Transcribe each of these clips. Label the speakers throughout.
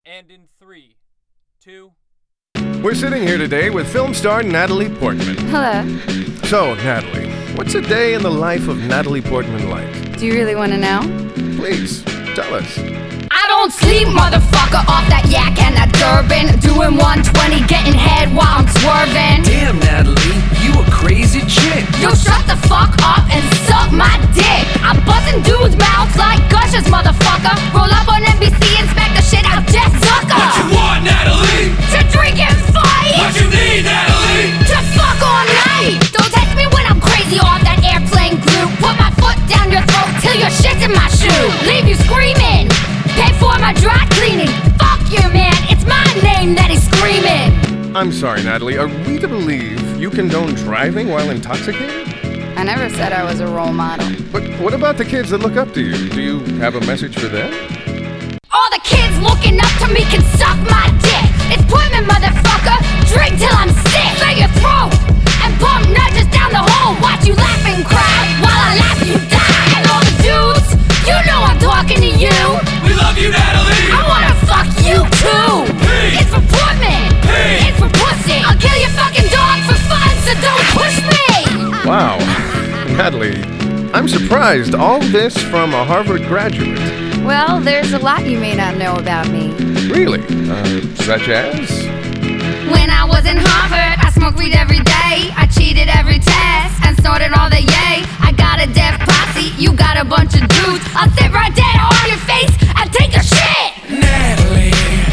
Speaker 1: And in 3, 2...
Speaker 2: We're sitting here today with film star Natalie Portman.
Speaker 3: Hello.
Speaker 2: So, Natalie, what's a day in the life of Natalie Portman like?
Speaker 3: Do you really want to know?
Speaker 2: Please, tell us.
Speaker 4: I don't sleep, motherfucker, off that yak and that Durban. Doing 120, getting head while I'm swerving.
Speaker 5: Damn, Natalie, you a crazy chick.
Speaker 4: Yo, shut the fuck up and suck my dick. I'm busting dudes' mouths like gushers, motherfucker. Roll up on NBC and smack the shit out Jeff Zucker.
Speaker 5: What you want, Natalie?
Speaker 4: To drink and fight.
Speaker 5: What you need, Natalie?
Speaker 4: To fuck all night. Don't text me when I'm crazy off that airplane glue. Put my foot down your throat till your shit's in my shoe. Leave you screaming. Pay for my dry cleaning. Fuck you, man. It's my name that he's screaming.
Speaker 2: I'm sorry, Natalie. Are we to believe you condone driving while intoxicated?
Speaker 3: I never said I was a role model.
Speaker 2: But what about the kids that look up to you? Do you have a message for them?
Speaker 4: All the kids looking up to me can suck my dick. It's Portman, motherfucker. Drink till I'm sick. Clear your throat and pump nudges down the hole. Watch you laugh and cry while I laugh you die. And all the dudes, you know I'm talking to you.
Speaker 5: We love you, Natalie.
Speaker 4: I wanna fuck you too.
Speaker 5: Hey.
Speaker 4: It's for Portman.
Speaker 5: Hey.
Speaker 4: It's for pussy. I'll kill your fucking dog for fun, so don't push me.
Speaker 2: Wow. Natalie, I'm surprised. All this from a Harvard graduate.
Speaker 3: Well, there's a lot you may not know about me.
Speaker 2: Really? Such as?
Speaker 4: When I was in Harvard, I smoked weed every day. I cheated every test and snorted all the yay. I got a deaf posse, you got a bunch of dudes. I'll sit right there on your face and take a shit.
Speaker 5: Natalie,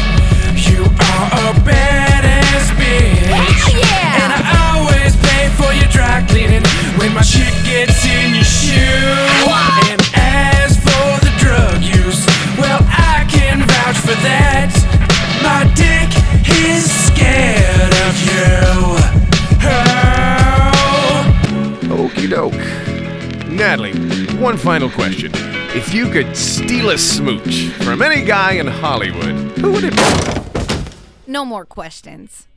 Speaker 5: you are a badass bitch.
Speaker 4: Hell yeah!
Speaker 5: And I always pay for your dry cleaning when my shit gets in your shoe.
Speaker 4: What?
Speaker 5: And as for the drug use, well, I can vouch for that. My dick is scared of you. Oh.
Speaker 2: Okie doke. Natalie, one final question. If you could steal a smooch from any guy in Hollywood, who would it be?
Speaker 3: No more questions.